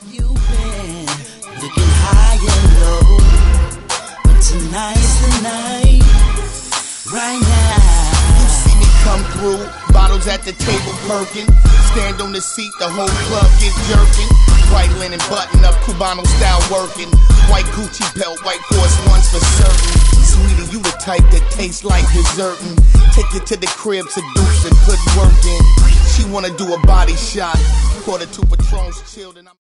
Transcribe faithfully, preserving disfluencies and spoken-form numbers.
You've been looking high and low, but tonight's the night. Right now, you see me come through, bottles at the table perking. Stand on the seat, the whole club get jerking. White linen button up, Cubano style working. White Gucci belt, white Force Ones for certain. Sweetie, you the type that tastes like dessertin'. Take you to the crib, seduce her, good working. She wanna do a body shot, quarter two Patrons chilled and I'm